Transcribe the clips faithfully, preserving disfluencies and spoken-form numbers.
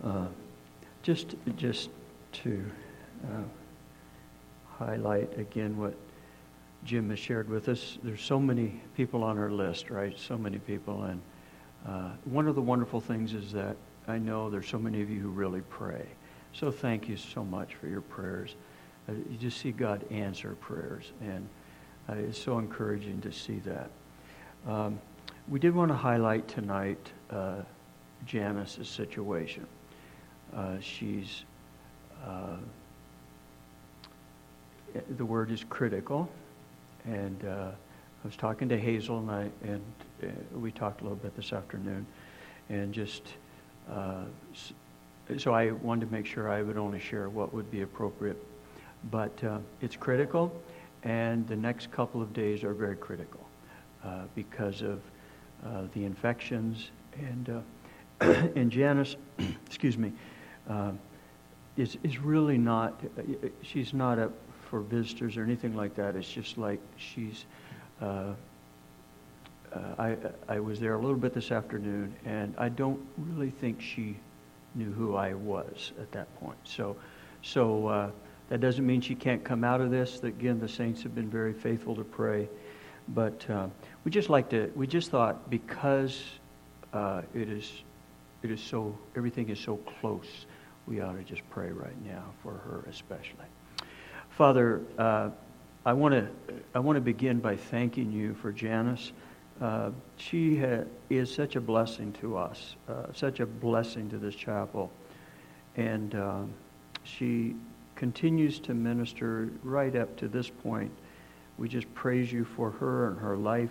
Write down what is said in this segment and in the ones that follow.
Uh, just, just to uh, highlight again what Jim has shared with us. There's so many people on our list, right? So many people, and uh, one of the wonderful things is that I know there's so many of you who really pray. So thank you so much for your prayers. Uh, you just see God answer prayers, and uh, it's so encouraging to see that. Um, we did want to highlight tonight uh, Janice's situation. Uh, she's, uh, the word is critical, and uh, I was talking to Hazel, and I and uh, we talked a little bit this afternoon, and just uh, so I wanted to make sure I would only share what would be appropriate, but uh, it's critical, and the next couple of days are very critical uh, because of uh, the infections, and uh, and Janice, excuse me, uh, is is really not. She's not up for visitors or anything like that. It's just like she's. Uh, uh, I I was there a little bit this afternoon, and I don't really think she knew who I was at that point. So, so uh, that doesn't mean she can't come out of this. Again, the saints have been very faithful to pray, but uh, we just like to. We just thought because uh, it is, it is so everything is so close, we ought to just pray right now for her especially. Father, uh, I want to I want to begin by thanking you for Janice. Uh, she ha- is such a blessing to us, uh, such a blessing to this chapel, and uh, she continues to minister right up to this point. We just praise you for her and her life.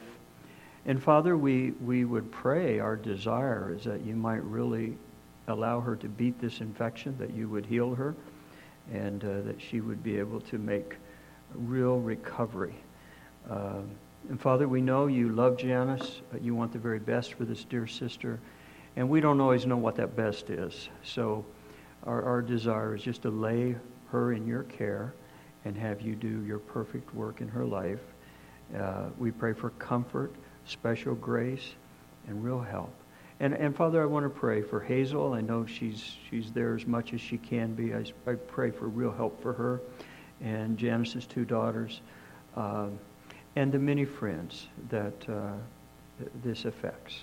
And Father, we, we would pray, our desire is that you might really allow her to beat this infection, that you would heal her, and uh, that she would be able to make real recovery. Uh, and Father, we know you love Janice. Uh, you want the very best for this dear sister. And we don't always know what that best is. So our, our desire is just to lay her in your care and have you do your perfect work in her life. Uh, we pray for comfort, special grace, and real help. And, and Father, I want to pray for Hazel. I know she's she's there as much as she can be. I, I pray for real help for her and Janice's two daughters, um, and the many friends that uh, this affects.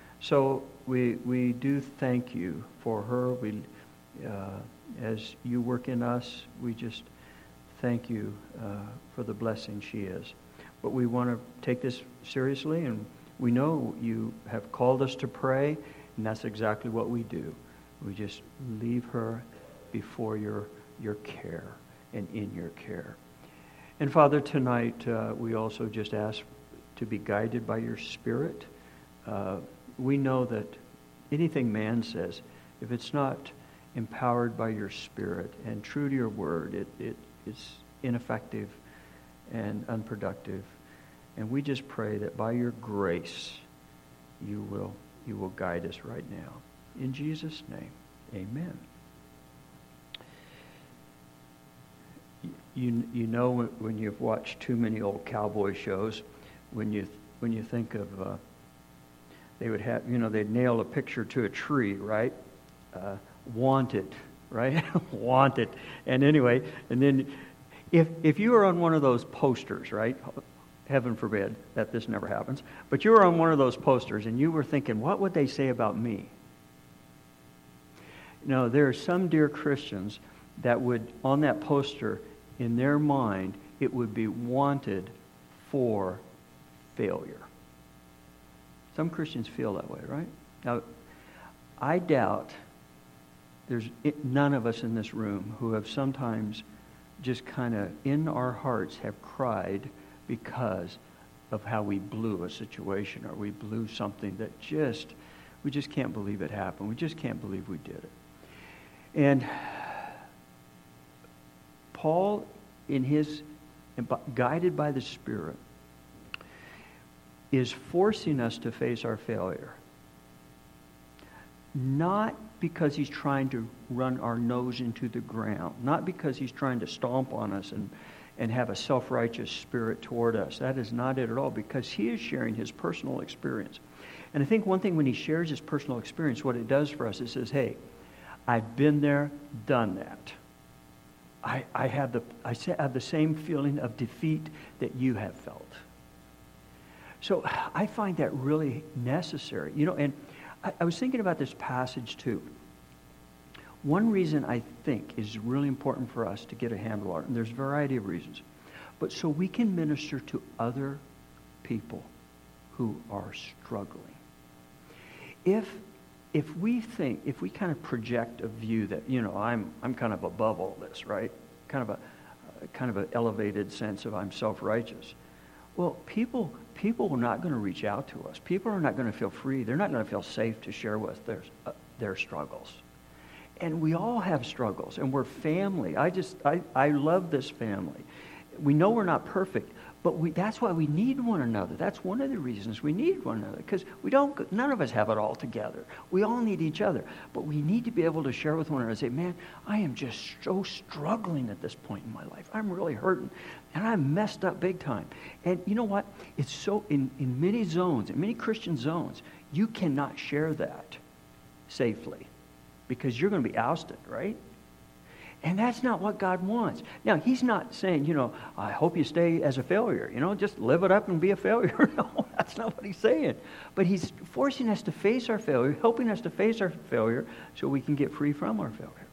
So we we do thank you for her. We, uh, as you work in us, we just thank you uh, for the blessing she is. But we want to take this seriously, and we know you have called us to pray, and that's exactly what we do. We just leave her before your your care and in your care. And Father, tonight uh, we also just ask to be guided by your Spirit. Uh, we know that anything man says, if it's not empowered by your Spirit and true to your word, it, it it's ineffective and unproductive. And we just pray that by your grace, you will you will guide us right now. In Jesus' name, amen. You you know when you've watched too many old cowboy shows, when you when you think of uh, they would have you know they'd nail a picture to a tree, right? Uh, wanted, right? Wanted. And anyway, and then if if you were on one of those posters, right? Heaven forbid that this never happens, but you were on one of those posters and you were thinking, what would they say about me? No, there are some dear Christians that would, on that poster, in their mind, it would be wanted for failure. Some Christians feel that way, right? Now, I doubt there's none of us in this room who have sometimes just kind of in our hearts have cried because of how we blew a situation, or we blew something that just, we just can't believe it happened. We just can't believe we did it. And Paul, in his, guided by the Spirit, is forcing us to face our failure. Not because he's trying to run our nose into the ground. Not because he's trying to stomp on us and, and have a self-righteous spirit toward us. That is not it at all, because he is sharing his personal experience. And I think one thing when he shares his personal experience, what it does for us, it says, hey, I've been there, done that. I, I, have the, I have the same feeling of defeat that you have felt. So I find that really necessary. You know, and I, I was thinking about this passage too. One reason I think is really important for us to get a handle on it, and there's a variety of reasons, but so we can minister to other people who are struggling. If if we think, if we kind of project a view that, you know, I'm I'm kind of above all this, right? Kind of a uh, kind of an elevated sense of I'm self-righteous. Well, people people are not going to reach out to us. People are not going to feel free. They're not going to feel safe to share with their uh, their struggles. And we all have struggles, and we're family. I just I, I love this family. We know we're not perfect, but we, that's why we need one another. That's one of the reasons we need one another, because we don't. None of us have it all together. We all need each other, but we need to be able to share with one another and say, "Man, I am just so struggling at this point in my life. I'm really hurting, and I'm messed up big time." And you know what? It's so in in many zones, in many Christian zones, you cannot share that safely, because you're going to be ousted, right? And that's not what God wants. Now, he's not saying, you know, I hope you stay as a failure. You know, just live it up and be a failure. No, that's not what he's saying. But he's forcing us to face our failure, helping us to face our failure so we can get free from our failure.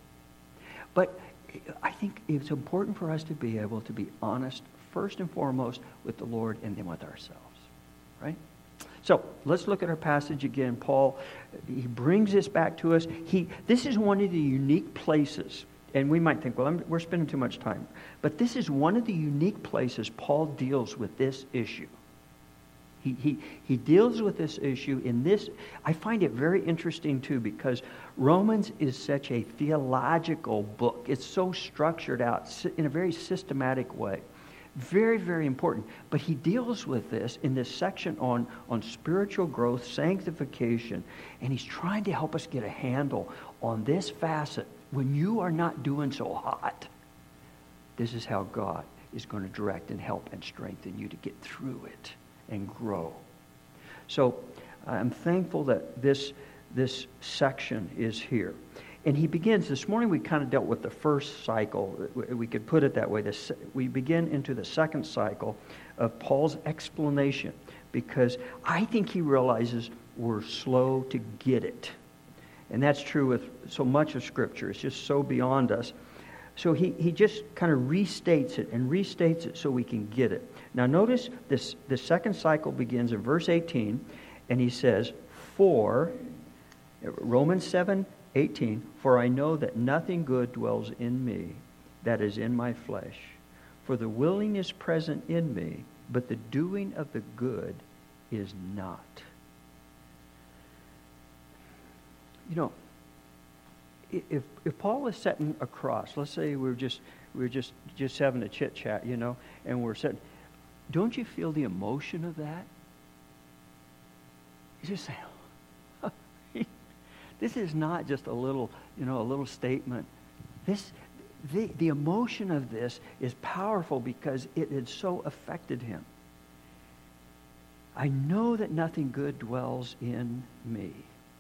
But I think it's important for us to be able to be honest, first and foremost, with the Lord and then with ourselves, right? So let's look at our passage again. Paul, he brings this back to us. He, this is one of the unique places, and we might think, well, I'm, we're spending too much time. But this is one of the unique places Paul deals with this issue. He, he, he deals with this issue in this. I find it very interesting, too, because Romans is such a theological book. It's so structured out in a very systematic way. Very, very important. But he deals with this in this section on, on spiritual growth, sanctification, and he's trying to help us get a handle on this facet. When you are not doing so hot, this is how God is going to direct and help and strengthen you to get through it and grow. So I'm thankful that this, this section is here. And he begins, this morning we kind of dealt with the first cycle. We could put it that way. This, we begin into the second cycle of Paul's explanation, because I think he realizes we're slow to get it. And that's true with so much of Scripture. It's just so beyond us. So he, he just kind of restates it and restates it so we can get it. Now notice this, the second cycle begins in verse eighteen, and he says, For, Romans seven eighteen, For I know that nothing good dwells in me, that is in my flesh. For the willing is present in me, but the doing of the good is not. You know, if if Paul is sitting across, let's say we're just we're just just having a chit chat, you know, and we're sitting, don't you feel the emotion of that? You just say, oh, this is not just a little, you know, a little statement. This the the emotion of this is powerful because it had so affected him. I know that nothing good dwells in me.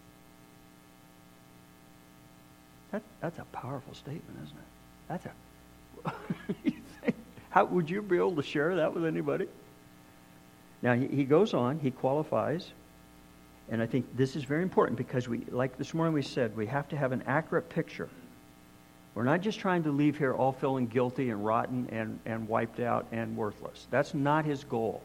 That, that's a powerful statement, isn't it? That's a... How would you be able to share that with anybody? Now, he, he goes on, he qualifies, and I think this is very important because, we, like this morning we said, we have to have an accurate picture. We're not just trying to leave here all feeling guilty and rotten and, and wiped out and worthless. That's not his goal.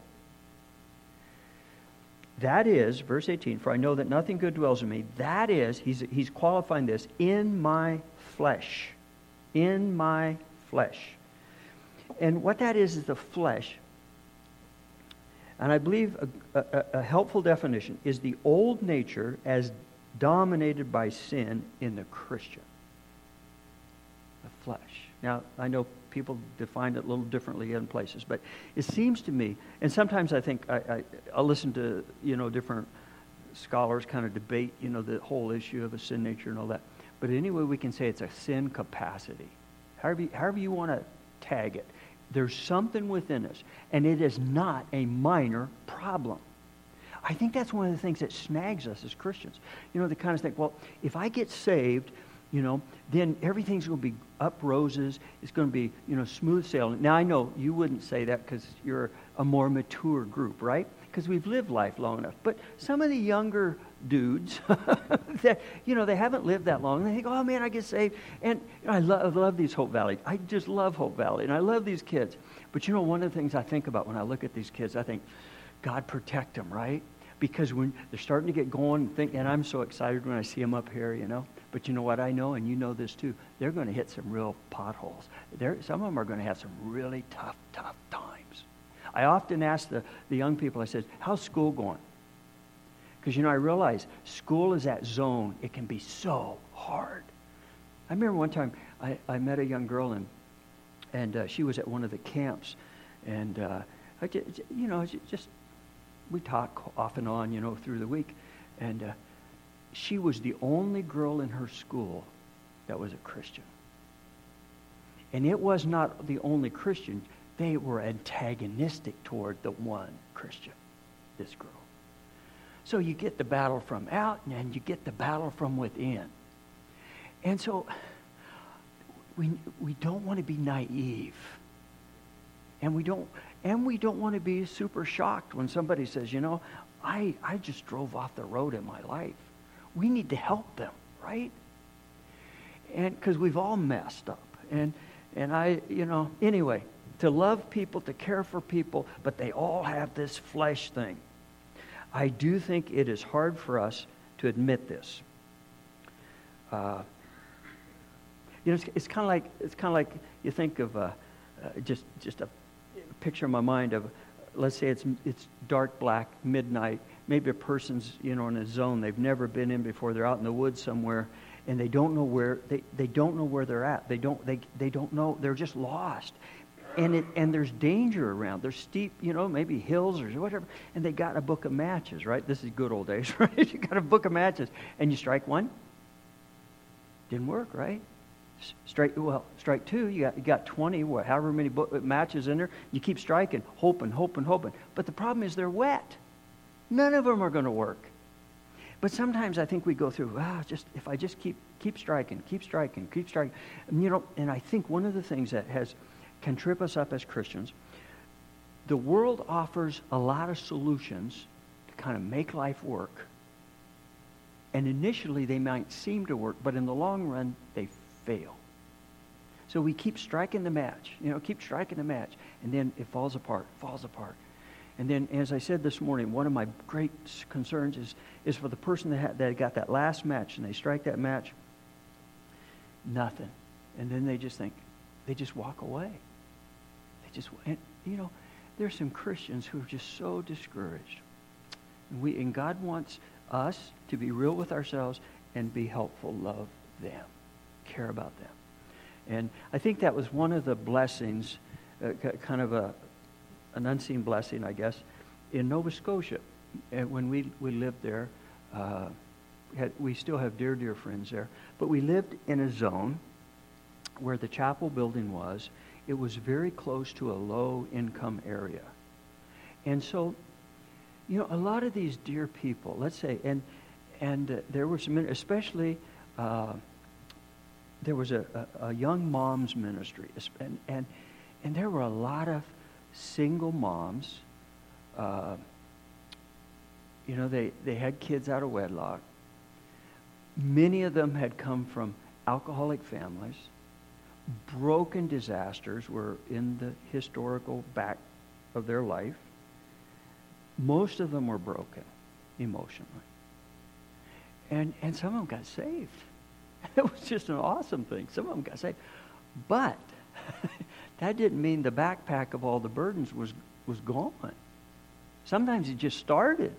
That is, verse eighteen, for I know that nothing good dwells in me. That is, he's, he's qualifying this, in my flesh. In my flesh. And what that is, is the flesh. And I believe a, a, a helpful definition is the old nature as dominated by sin in the Christian. The flesh. Now, I know people define it a little differently in places, but it seems to me, and sometimes I think I, I, I'll listen to, you know, different scholars kind of debate, you know, the whole issue of a sin nature and all that. But anyway, we can say it's a sin capacity. However you, however you want to tag it. There's something within us, and it is not a minor problem. I think that's one of the things that snags us as Christians. You know, the kind of think, well, if I get saved, you know, then everything's going to be up roses. It's going to be, you know, smooth sailing. Now, I know you wouldn't say that because you're a more mature group, right? Because we've lived life long enough. But some of the younger dudes, that, you know, they haven't lived that long. And they think, oh, man, I get saved. And you know, I, lo- I love these Hope Valley. I just love Hope Valley. And I love these kids. But, you know, one of the things I think about when I look at these kids, I think, God protect them, right? Because when they're starting to get going and think, and I'm so excited when I see them up here, you know. But you know what I know, and you know this too, they're going to hit some real potholes. They're, some of them are going to have some really tough, tough times. I often ask the, the young people, I said, how's school going? Because, you know, I realize school is that zone. It can be so hard. I remember one time I, I met a young girl, and and uh, she was at one of the camps. And, uh, I just, you know, just... we talk off and on, you know, through the week. And uh, she was the only girl in her school that was a Christian. And it was not the only Christian. They were antagonistic toward the one Christian, this girl. So you get the battle from out, and you get the battle from within. And so we we don't want to be naive. And we don't and we don't want to be super shocked when somebody says, you know, I, I just drove off the road in my life. We need to help them, right? And because we've all messed up. And and I, you know, anyway, to love people, to care for people, but they all have this flesh thing. I do think it is hard for us to admit this. Uh, you know, it's, it's kind of like it's kind of like you think of uh, uh, just just a picture in my mind of, let's say it's it's dark black midnight. Maybe a person's, you know, in a zone they've never been in before. They're out in the woods somewhere, and they don't know where they, they don't know where they're at. They don't they they don't know. They're just lost, and it and there's danger around. There's steep, you know, maybe hills or whatever. And they got a book of matches, right? This is good old days, right? You got a book of matches, and you strike one. Didn't work, right? Strike well, strike two. You got you got twenty, what, however many bo- matches in there. You keep striking, hoping, hoping, hoping. But the problem is they're wet. None of them are going to work. But sometimes I think we go through. Ah, just if I just keep keep striking, keep striking, keep striking. And, you know, and I think one of the things that has can trip us up as Christians. The world offers a lot of solutions to kind of make life work. And initially they might seem to work, but in the long run they fail. So we keep striking the match, you know, keep striking the match, and then it falls apart, falls apart. And then, as I said this morning, one of my great concerns is is for the person that, had, that got that last match, and they strike that match, nothing. And then they just think, they just walk away. They just, and, you know, there's some Christians who are just so discouraged. And, we, and God wants us to be real with ourselves and be helpful, love them, care about them. And I think that was one of the blessings, uh, kind of a an unseen blessing, I guess, in Nova Scotia. And when we, we lived there, uh, we, had, we still have dear, dear friends there, but we lived in a zone where the chapel building was. It was very close to a low-income area. And so, you know, a lot of these dear people, let's say, and and uh, there were some, especially, uh, there was a, a, a young moms ministry, and, and and there were a lot of single moms. Uh, you know, they, they had kids out of wedlock. Many of them had come from alcoholic families. Broken disasters were in the historical back of their life. Most of them were broken emotionally. And and some of them got saved. It was just an awesome thing. Some of them got saved. But that didn't mean the backpack of all the burdens was, was gone. Sometimes it just started.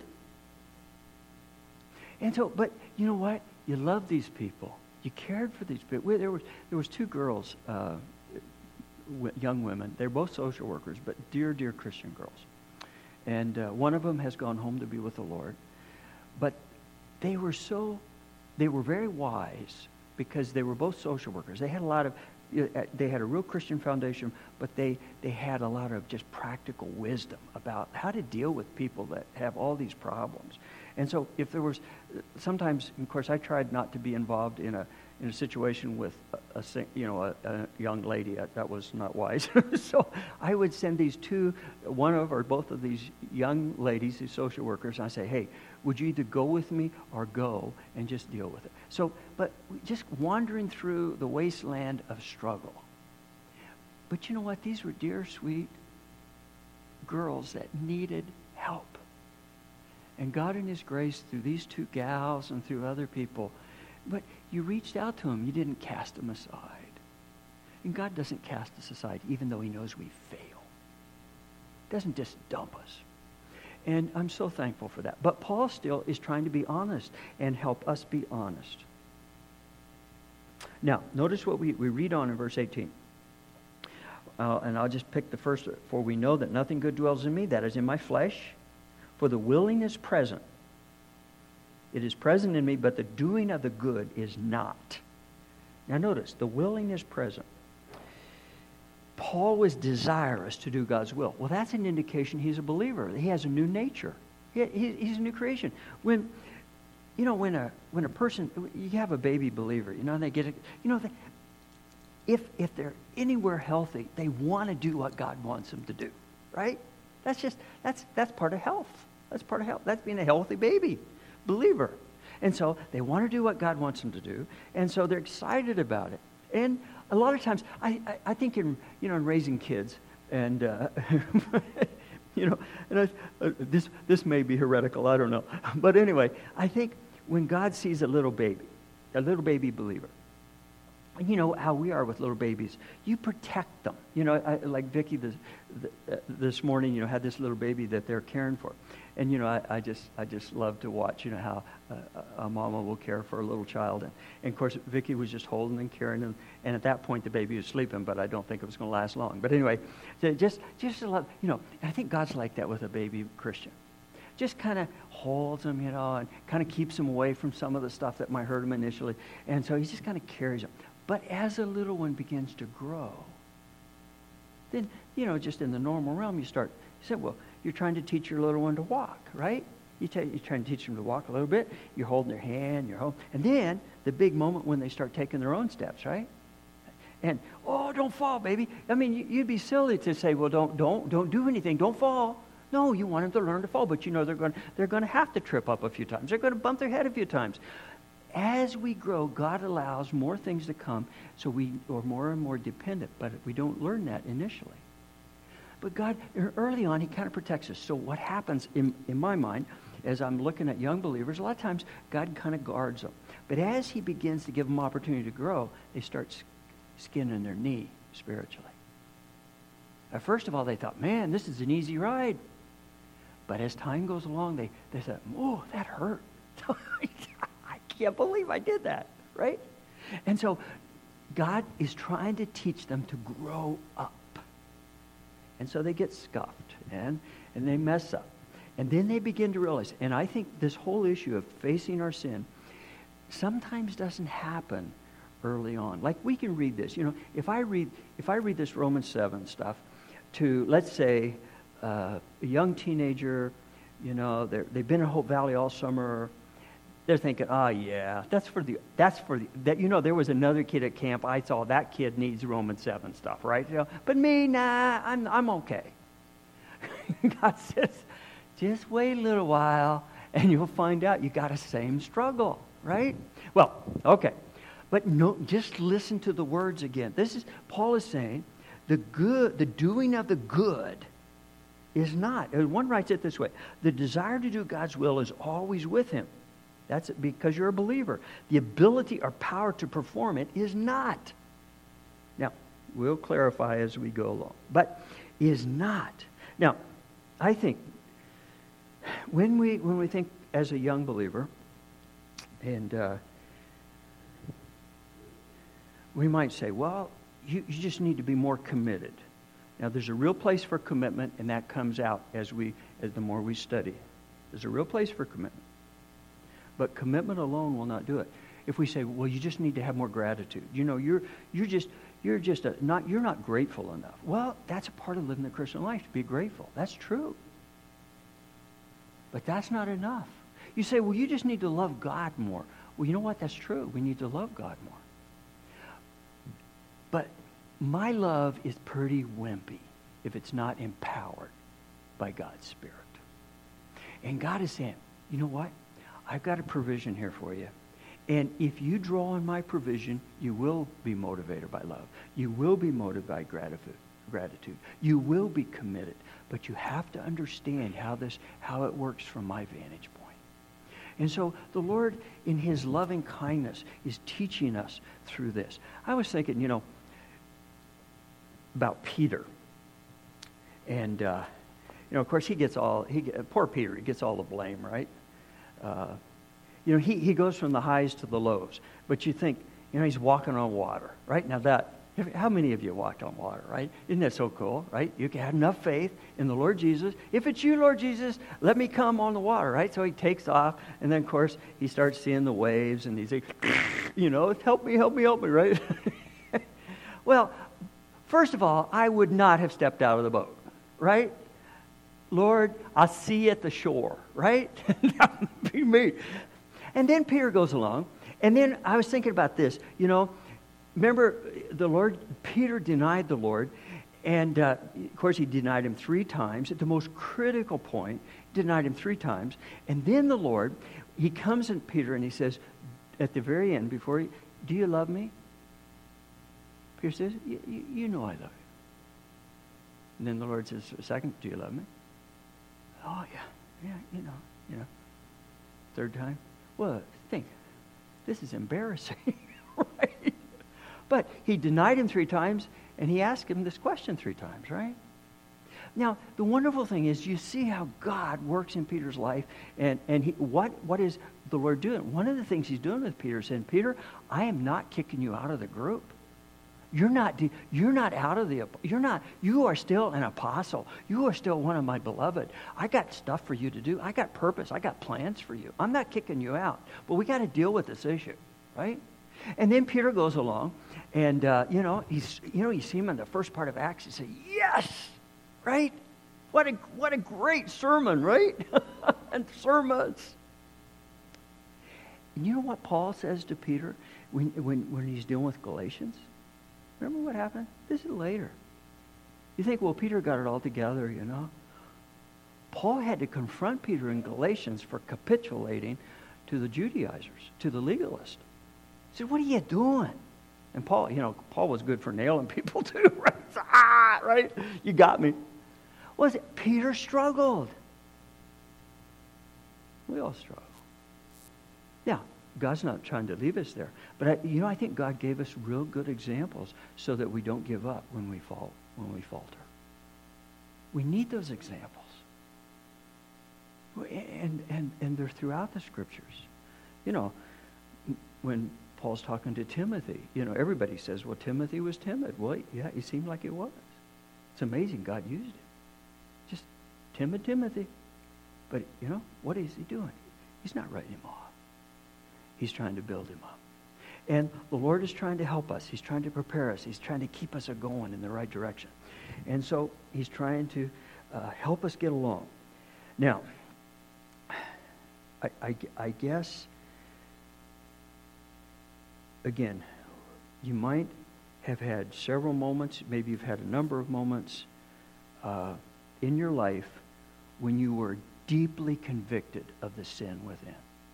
And so, but you know what? You love these people. You cared for these people. There was there was two girls, uh, young women. They're both social workers, but dear, dear Christian girls. And uh, one of them has gone home to be with the Lord. But they were so, they were very wise because they were both social workers. They had a lot of, they had a real Christian foundation, but they, they had a lot of just practical wisdom about how to deal with people that have all these problems. And so if there was, sometimes, of course, I tried not to be involved in a in a situation with a, a sing- you know a, a young lady. I, that was not wise. So I would send these two, one of or both of these young ladies, these social workers, and I say, hey, would you either go with me or go and just deal with it? So, but just wandering through the wasteland of struggle. But you know what? These were dear, sweet girls that needed help. And God in His grace, through these two gals and through other people, but you reached out to them. You didn't cast them aside. And God doesn't cast us aside, even though He knows we fail. He doesn't just dump us. And I'm so thankful for that. But Paul still is trying to be honest and help us be honest. Now, notice what we, we read on in verse eighteen. Uh, and I'll just pick the first. For we know that nothing good dwells in me, that is in my flesh. For the willing is present. It is present in me, but the doing of the good is not. Now notice, the willing is present. Paul was desirous to do God's will. Well, that's an indication he's a believer. He has a new nature. He, he, he's a new creation. When, you know, when a when a person, you have a baby believer, you know, and they get, a, you know, they, if if they're anywhere healthy, they want to do what God wants them to do, right? That's just that's that's part of health. That's part of health. That's being a healthy baby believer. And so they want to do what God wants them to do, and so they're excited about it. And a lot of times, I, I, I think in you know in raising kids, and uh, you know, and I, uh, this this may be heretical, I don't know, but anyway, I think when God sees a little baby, a little baby believer, and you know how we are with little babies, you protect them. You know, I, like Vicki this the, uh, this morning, you know, had this little baby that they're caring for. And, you know, I, I just I just love to watch, you know, how uh, a mama will care for a little child. And, and, of course, Vicki was just holding and caring him. And at that point, the baby was sleeping, but I don't think it was going to last long. But anyway, so just, just a lot, you know, I think God's like that with a baby Christian. Just kind of holds them, you know, and kind of keeps them away from some of the stuff that might hurt them initially. And so he just kind of carries them. But as a little one begins to grow, then, you know, just in the normal realm, you start, you say, well, you're trying to teach your little one to walk, right? You t- you're trying to teach them to walk a little bit. You're holding their hand. You're holding, and then the big moment when they start taking their own steps, right? And oh, don't fall, baby. I mean, you, you'd be silly to say, well, don't, don't, don't do anything. Don't fall. No, you want them to learn to fall, but you know they're going, they're going to have to trip up a few times. They're going to bump their head a few times. As we grow, God allows more things to come, so we are more and more dependent. But we don't learn that initially. But God, early on, He kind of protects us. So what happens in, in my mind, as I'm looking at young believers, a lot of times God kind of guards them. But as He begins to give them opportunity to grow, they start skinning their knee spiritually. Now, first of all, they thought, man, this is an easy ride. But as time goes along, they, they said, oh, that hurt. I can't believe I did that, right? And so God is trying to teach them to grow up. And so they get scuffed, and, and they mess up. And then they begin to realize, and I think this whole issue of facing our sin sometimes doesn't happen early on. Like we can read this. You know, if I read if I read this Romans seven stuff to, let's say, uh, a young teenager, you know, they've been in Hope Valley all summer. They're thinking, oh, yeah, that's for the, that's for the, that, you know, there was another kid at camp. I saw that kid needs Romans seven stuff, right? You know, but me, nah, I'm, I'm okay. God says, just wait a little while and you'll find out you got a same struggle, right? Well, okay. But no, just listen to the words again. This is, Paul is saying, the good, the doing of the good is not. One writes it this way, the desire to do God's will is always with him. That's because you're a believer. The ability or power to perform it is not. Now, we'll clarify as we go along. But is not. Now, I think when we when we think as a young believer, and uh, we might say, well, you, you just need to be more committed. Now, there's a real place for commitment, and that comes out as we as the more we study. There's a real place for commitment. But commitment alone will not do it. If we say, well, you just need to have more gratitude. You know, you're you're just you're just a, not you're not grateful enough. Well, that's a part of living the Christian life, to be grateful. That's true. But that's not enough. You say, well, you just need to love God more. Well, you know what? That's true. We need to love God more. But my love is pretty wimpy if it's not empowered by God's Spirit. And God is saying, you know what? I've got a provision here for you. And if you draw on my provision, you will be motivated by love. You will be motivated by gratitude. Gratitude. You will be committed. But you have to understand how this, how it works from my vantage point. And so the Lord, in his loving kindness, is teaching us through this. I was thinking, you know, about Peter. And, uh, you know, of course, he gets all, he poor Peter, he gets all the blame, right? Uh, you know, he, he goes from the highs to the lows. But you think, you know, he's walking on water, right? Now that, how many of you walked on water, right? Isn't that so cool, right? You can have enough faith in the Lord Jesus. If it's you, Lord Jesus, let me come on the water, right? So he takes off, and then, of course, he starts seeing the waves, and he's like, you know, help me, help me, help me, right? Well, first of all, I would not have stepped out of the boat, right? Lord, I'll see you at the shore, right? That would be me. And then Peter goes along, and then I was thinking about this, you know, remember, the Lord, Peter denied the Lord, and uh, of course he denied him three times. At the most critical point, denied him three times. And then the Lord, he comes in Peter and he says, at the very end, before he, do you love me? Peter says, you know I love you. And then the Lord says, second, do you love me? Oh, yeah, yeah, you know, you know. Third time, well, think, this is embarrassing, right? But he denied him three times, and he asked him this question three times, right? Now, the wonderful thing is you see how God works in Peter's life, and, and he, what, what is the Lord doing? One of the things he's doing with Peter is saying, Peter, I am not kicking you out of the group. You're not, you're not out of the, you're not, you are still an apostle. You are still one of my beloved. I got stuff for you to do. I got purpose. I got plans for you. I'm not kicking you out. But we got to deal with this issue, right? And then Peter goes along, and, uh, you know, he's, you know, you see him in the first part of Acts, you say, yes, right? What a, what a great sermon, right? And sermons. And you know what Paul says to Peter when, when, when he's dealing with Galatians? Remember what happened? This is later. You think, well, Peter got it all together, you know. Paul had to confront Peter in Galatians for capitulating to the Judaizers, to the legalists. He said, what are you doing? And Paul, you know, Paul was good for nailing people too, right? Ah, right? You got me. Was it? Peter struggled. We all struggle. Yeah, God's not trying to leave us there. But, I, you know, I think God gave us real good examples so that we don't give up when we fall, when we falter. We need those examples. And, and, and they're throughout the Scriptures. You know, when Paul's talking to Timothy, you know, everybody says, well, Timothy was timid. Well, yeah, he seemed like he was. It's amazing God used him. Just timid Timothy. But, you know, what is he doing? He's not writing him off. He's trying to build him up. And the Lord is trying to help us. He's trying to prepare us. He's trying to keep us going in the right direction. And so he's trying to uh, help us get along. Now, I, I, I guess, again, you might have had several moments, maybe you've had a number of moments uh, in your life when you were deeply convicted of the sin within.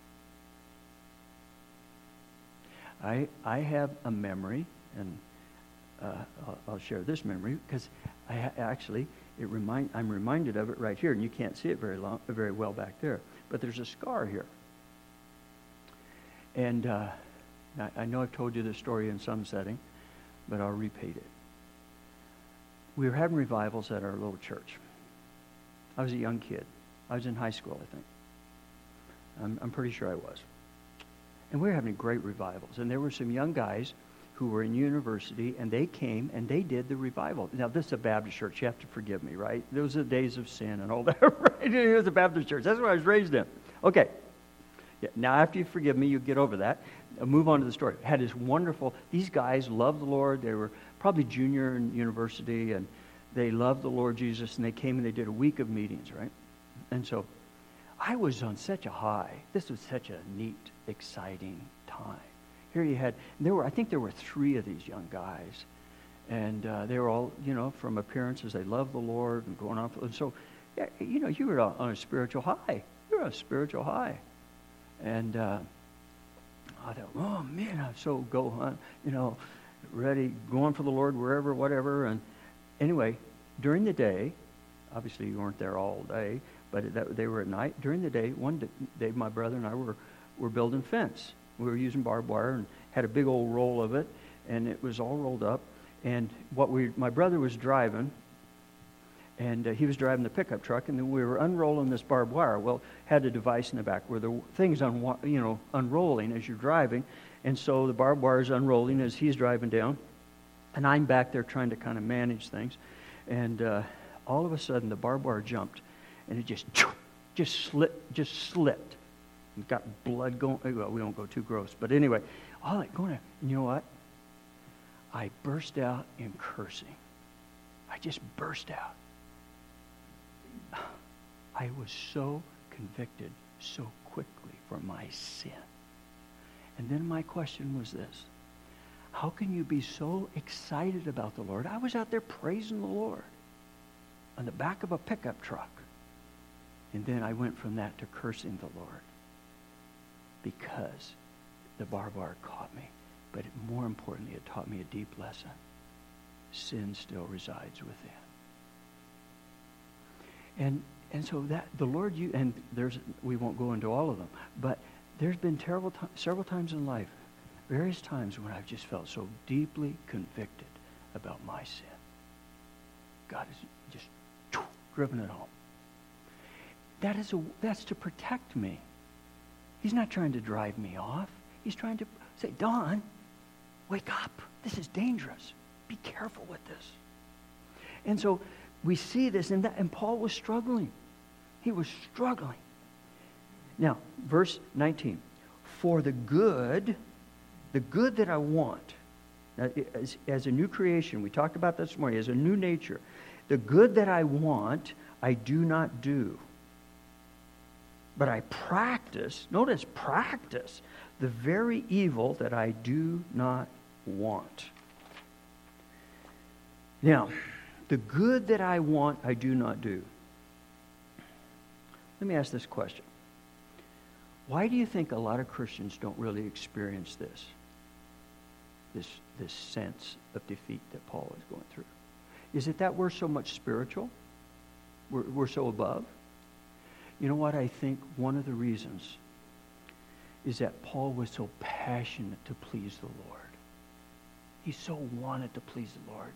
I, I have a memory, and uh, I'll, I'll share this memory because I ha- actually it remind I'm reminded of it right here, and you can't see it very long, very well back there. But there's a scar here, and uh, I, I know I've told you this story in some setting, but I'll repeat it. We were having revivals at our little church. I was a young kid. I was in high school, I think. I'm, I'm pretty sure I was. And we were having great revivals. And there were some young guys who were in university, and they came and they did the revival. Now, this is a Baptist church. You have to forgive me, right? Those are the days of sin and all that, right? It was a Baptist church. That's what I was raised in. Okay. Yeah, now, after you forgive me, you get over that. I'll move on to the story. Had this wonderful, these guys loved the Lord. They were probably junior in university, and they loved the Lord Jesus, and they came and they did a week of meetings, right? And so I was on such a high. This was such a neat, exciting time. Here you had, there were, I think there were three of these young guys And uh, they were all, you know, from appearances, they loved the Lord and going on. And so, yeah, you know, you were on a spiritual high. You were on a spiritual high. And uh, I thought, oh, man, I'm so go on, you know, ready, going for the Lord wherever, whatever. And anyway, during the day, obviously you weren't there all day, but that, they were at night. During the day, one day, my brother and I were, were building fence. We were using barbed wire and had a big old roll of it, and it was all rolled up. And what we, my brother was driving, and uh, he was driving the pickup truck, and then we were unrolling this barbed wire. Well, had a device in the back where the thing's un, you know, unrolling as you're driving, and so the barbed wire is unrolling as he's driving down, and I'm back there trying to kind of manage things, and uh, all of a sudden the barbed wire jumped, and it just just slipped, just slipped. It got blood going. Well, we don't go too gross, but anyway, all that going. And you know what? I burst out in cursing. I just burst out. I was so convicted so quickly for my sin. And then my question was this: how can you be so excited about the Lord? I was out there praising the Lord on the back of a pickup truck. And then I went from that to cursing the Lord because the barbed wire caught me. But more importantly, it taught me a deep lesson. Sin still resides within. And and so that the Lord, you and there's we won't go into all of them, but there's been terrible t- several times in life, various times when I've just felt so deeply convicted about my sin. God has just driven it home. That is a that's to protect me. He's not trying to drive me off. He's trying to say, Don, wake up. This is dangerous. Be careful with this. And so we see this, and, that, and Paul was struggling. He was struggling. Now, verse nineteen. For the good, the good that I want, now, as, as a new creation, we talked about this morning, as a new nature, the good that I want, I do not do. But I practice, notice practice, the very evil that I do not want. Now, the good that I want, I do not do. Let me ask this question. Why do you think a lot of Christians don't really experience this? This, this sense of defeat that Paul is going through? Is it that we're so much spiritual? We're, we're so above? You know what? I think one of the reasons is that Paul was so passionate to please the Lord. He so wanted to please the Lord.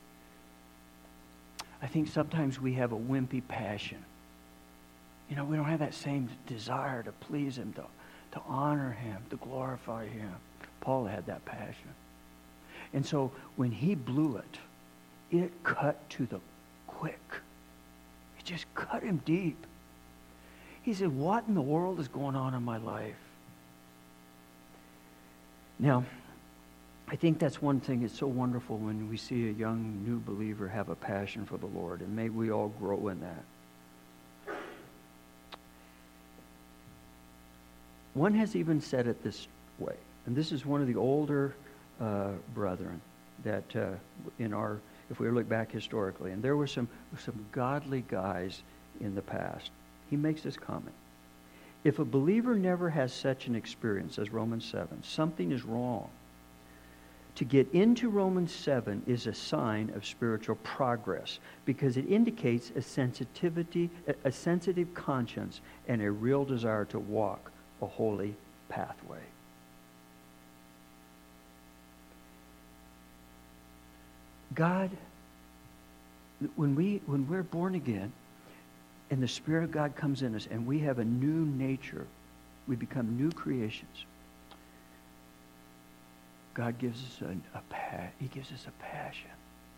I think sometimes we have a wimpy passion. You know, we don't have that same desire to please Him, to, to honor Him, to glorify Him. Paul had that passion. And so when he blew it, it cut to the quick. It just cut him deep. He said, what in the world is going on in my life? Now, I think that's one thing that's so wonderful when we see a young new believer have a passion for the Lord, and may we all grow in that. One has even said it this way, and this is one of the older uh, brethren that uh, in our, if we look back historically, and there were some some godly guys in the past. He makes this comment. If a believer never has such an experience as Romans seven, something is wrong. To get into Romans seven is a sign of spiritual progress because it indicates a sensitivity, a sensitive conscience, and a real desire to walk a holy pathway. God, when we when we're born again, and the Spirit of God comes in us, and we have a new nature, we become new creations. God gives us a, a pa- He gives us a passion.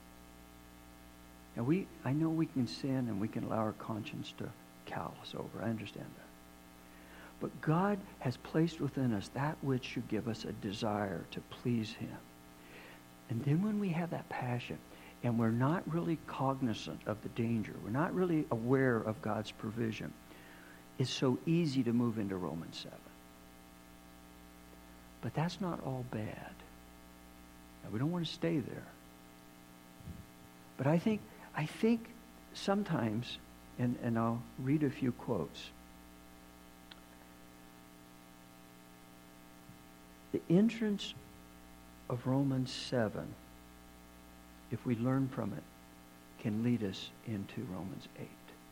Now we, I know we can sin and we can allow our conscience to callous over. I understand that. But God has placed within us that which should give us a desire to please Him. And then when we have that passion, and we're not really cognizant of the danger, we're not really aware of God's provision, it's so easy to move into Romans seven. But that's not all bad. Now, we don't want to stay there. But I think, I think sometimes, and, and I'll read a few quotes, the entrance of Romans seven, if we learn from it, can lead us into Romans eight.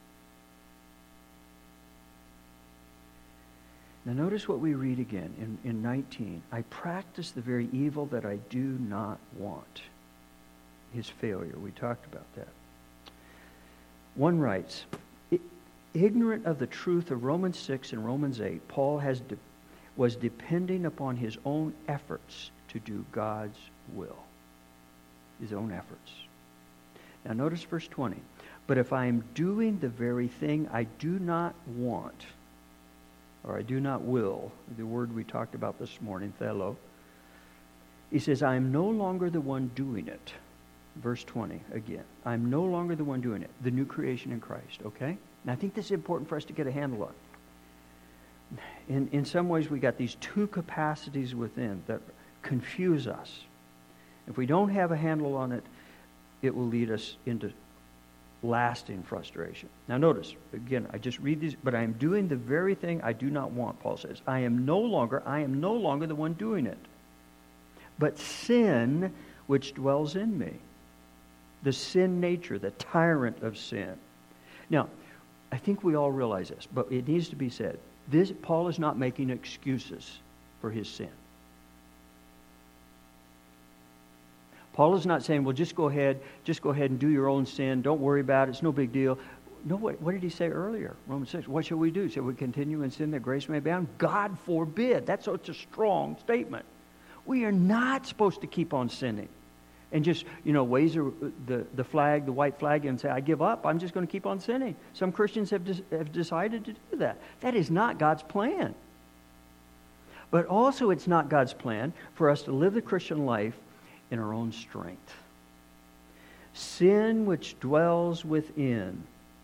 Now notice what we read again in, in nineteen. I practice the very evil that I do not want. His failure. We talked about that. One writes, ignorant of the truth of Romans six and Romans eight, Paul has de- was depending upon his own efforts to do God's will. His own efforts. Now notice verse twenty. But if I am doing the very thing I do not want, or I do not will, the word we talked about this morning, thelo, he says, I am no longer the one doing it. Verse twenty again. I'm no longer the one doing it. The new creation in Christ, okay? And I think this is important for us to get a handle on. In, in some ways, we got these two capacities within that confuse us. If we don't have a handle on it, it will lead us into lasting frustration. Now notice, again, I just read these, but I am doing the very thing I do not want, Paul says. I am no longer, I am no longer the one doing it. But sin, which dwells in me. The sin nature, the tyrant of sin. Now, I think we all realize this, but it needs to be said. This, Paul is not making excuses for his sin. Paul is not saying, well, just go ahead, just go ahead and do your own sin. Don't worry about it. It's no big deal. No, what, what did he say earlier? Romans six. What shall we do? Shall we continue in sin that grace may abound? God forbid. That's such a strong statement. We are not supposed to keep on sinning and just, you know, wave the, the flag, the white flag, and say, I give up. I'm just going to keep on sinning. Some Christians have, des- have decided to do that. That is not God's plan. But also it's not God's plan for us to live the Christian life in our own strength. Sin which dwells within.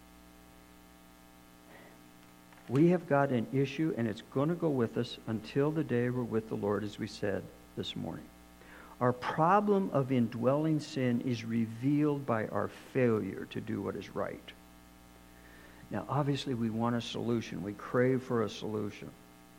We have got an issue, and it's going to go with us until the day we're with the Lord, as we said this morning. Our problem of indwelling sin is revealed by our failure to do what is right. Now, obviously, we want a solution. We crave for a solution.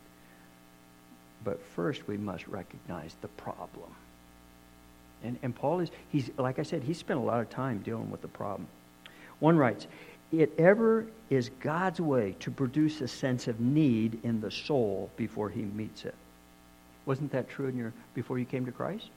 But first, we must recognize the problem. And, and Paul is, he's like I said, he spent a lot of time dealing with the problem. One writes, it ever is God's way to produce a sense of need in the soul before he meets it. Wasn't that true in your before you came to Christ?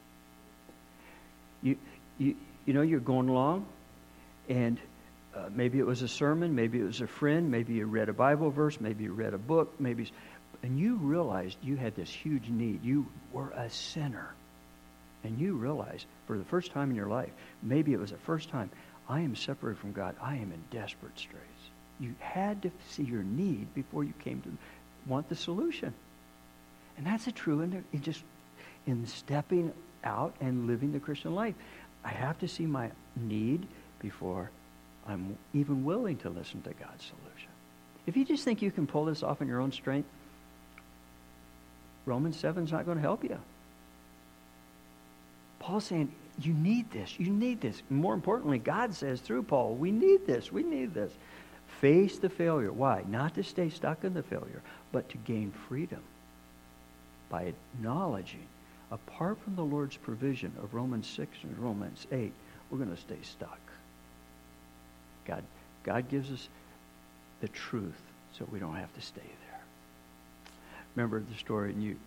You you you know, you're going along, and uh, maybe it was a sermon, maybe it was a friend, maybe you read a Bible verse, maybe you read a book, maybe, and you realized you had this huge need. You were a sinner. And you realize, for the first time in your life, maybe it was the first time, I am separated from God. I am in desperate straits. You had to see your need before you came to want the solution. And that's a true in, in just in stepping out and living the Christian life. I have to see my need before I'm even willing to listen to God's solution. If you just think you can pull this off in your own strength, Romans seven is not going to help you. Paul's saying, you need this, you need this. More importantly, God says through Paul, we need this, we need this. Face the failure. Why? Not to stay stuck in the failure, but to gain freedom by acknowledging, apart from the Lord's provision of Romans six and Romans eight, we're going to stay stuck. God, God gives us the truth so we don't have to stay there. Remember the story, and you...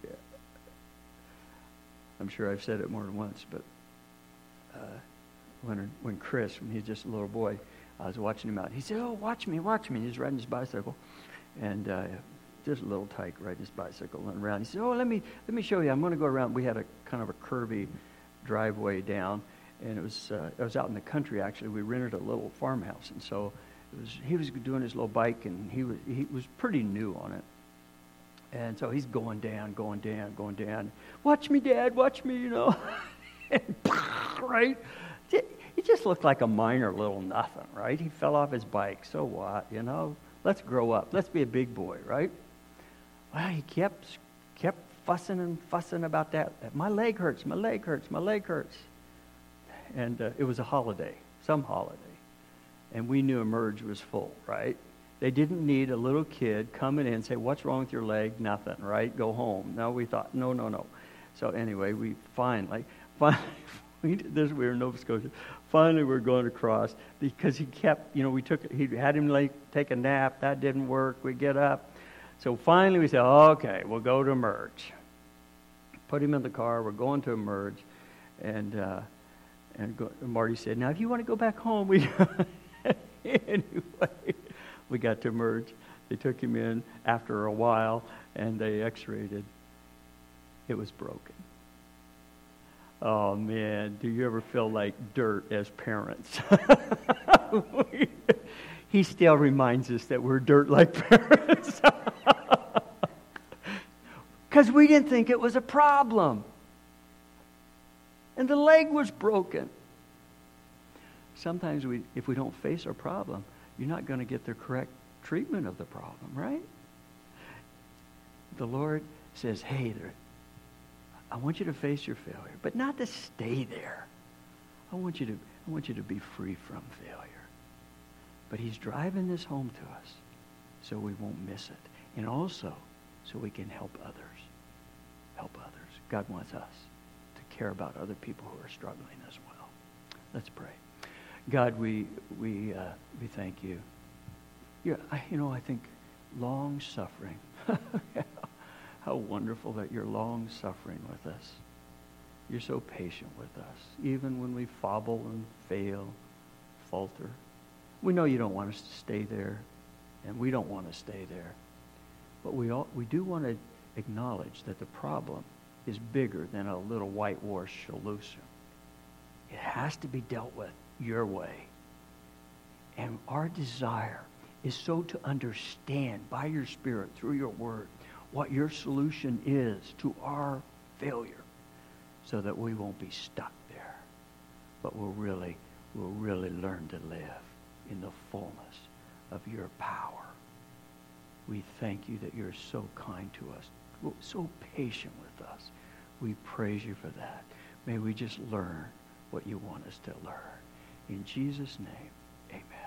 I'm sure I've said it more than once, but uh, when when Chris, when he was just a little boy, I was watching him out. He said, oh, watch me, watch me. He was riding his bicycle, and uh, just a little tyke riding his bicycle and around. He said, oh, let me let me show you. I'm going to go around. We had a kind of a curvy driveway down, and it was uh, it was out in the country, actually. We rented a little farmhouse, and so it was, he was doing his little bike, and he was he was pretty new on it. And so he's going down, going down, going down. Watch me, Dad, watch me, you know. And, right? He just looked like a minor little nothing, right? He fell off his bike. So what, you know? Let's grow up. Let's be a big boy, right? Well, he kept kept fussing and fussing about that. My leg hurts, my leg hurts, my leg hurts. And uh, it was a holiday. some holiday. And we knew Emerge was full, right? They didn't need a little kid coming in and say, what's wrong with your leg? Nothing, right? Go home. No, we thought, no, no, no. So anyway, we finally, finally, we did this, we were in Nova Scotia. Finally, we were going across because he kept, you know, we took, he had him like take a nap. That didn't work. We get up. So finally we said, okay, we'll go to Emerge. Put him in the car. We're going to Emerge. And, uh, and go, Marty said, now if you want to go back home, we anyway, we got to Emerge. They took him in after a while, and they x-rayed it. It was broken. Oh, man, do you ever feel like dirt as parents? He still reminds us that we're dirt like parents. Because we didn't think it was a problem. And the leg was broken. Sometimes we, if we don't face our problem, you're not going to get the correct treatment of the problem, right? The Lord says, hey, there, I want you to face your failure, but not to stay there. I want you to, I want you to be free from failure. But he's driving this home to us so we won't miss it. And also so we can help others. Help others. God wants us to care about other people who are struggling as well. Let's pray. God, we we uh, we thank you. Yeah, I, you know, I think long suffering. How wonderful that you're long suffering with us. You're so patient with us, even when we fobble and fail, falter. We know you don't want us to stay there, and we don't want to stay there. But we all, we do want to acknowledge that the problem is bigger than a little whitewashed solution. It has to be dealt with your way. And our desire is so to understand by your Spirit, through your word, what your solution is to our failure, so that we won't be stuck there, but we'll really, we'll really learn to live in the fullness of your power. We thank you that you're so kind to us, so patient with us. We praise you for that. May we just learn what you want us to learn. In Jesus' name, amen.